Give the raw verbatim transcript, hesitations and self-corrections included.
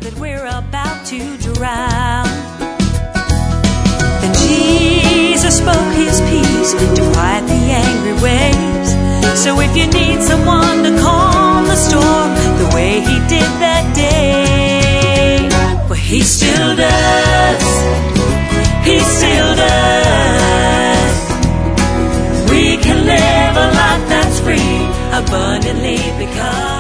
that we're about to drown. Then Jesus spoke his peace to quiet the angry waves. So if you need someone to calm the storm the way he did that day, well, he still does. He still does. We can live a life that's free abundantly because